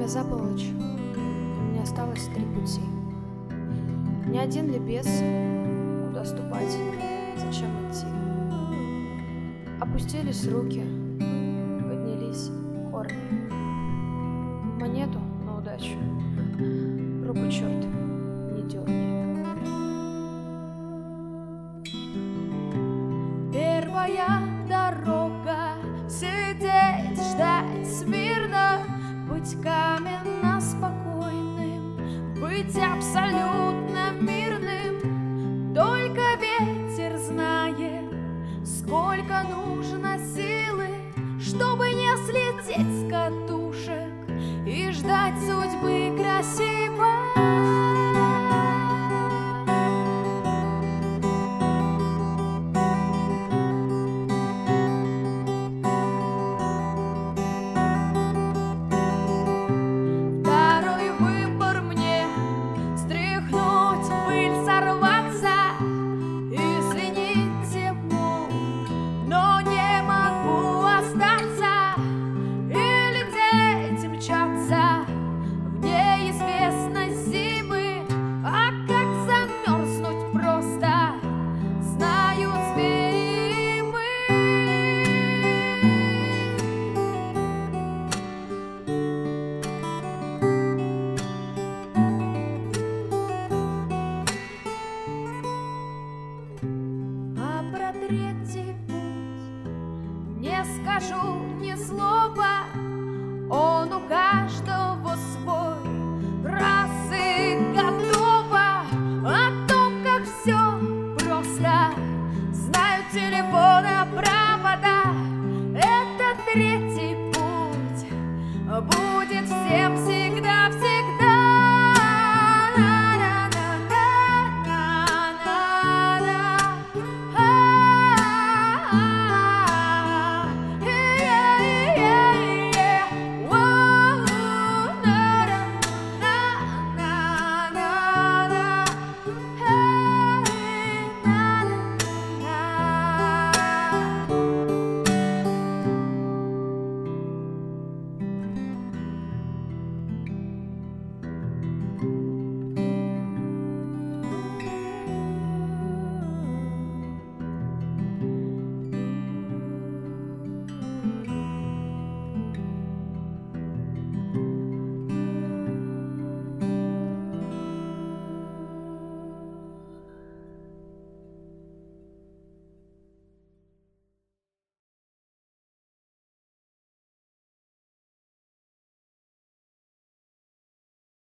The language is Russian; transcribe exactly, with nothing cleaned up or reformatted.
за полночь, мне осталось три пути. Не один ли бес, куда ступать, зачем идти? Опустились руки, поднялись корни. Монету на удачу, руку черт не дерни. Первая дорога — сидеть, ждать смирно, быть каменно спокойным, быть абсолютно мирным. Только ветер знает, сколько нужно силы, чтобы не слететь с катушек и ждать судьбы красиво. Третий путь, не скажу ни слова, он у каждого свой.